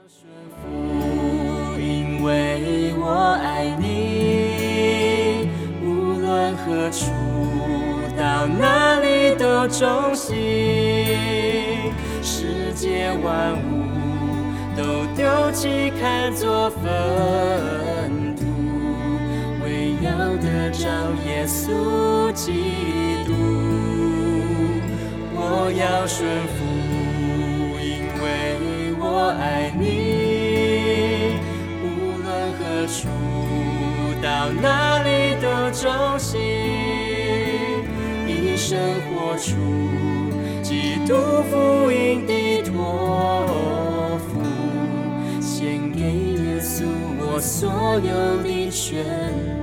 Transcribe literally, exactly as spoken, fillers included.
顺服，因为我爱你，无论何处，到哪里都忠心，世界万物都丢弃，看作粪土，为要得着耶稣基督。我要顺服，因为我爱你，无论何处，到哪里都忠心，一生活出基督福音的托付，献给耶稣我所有的全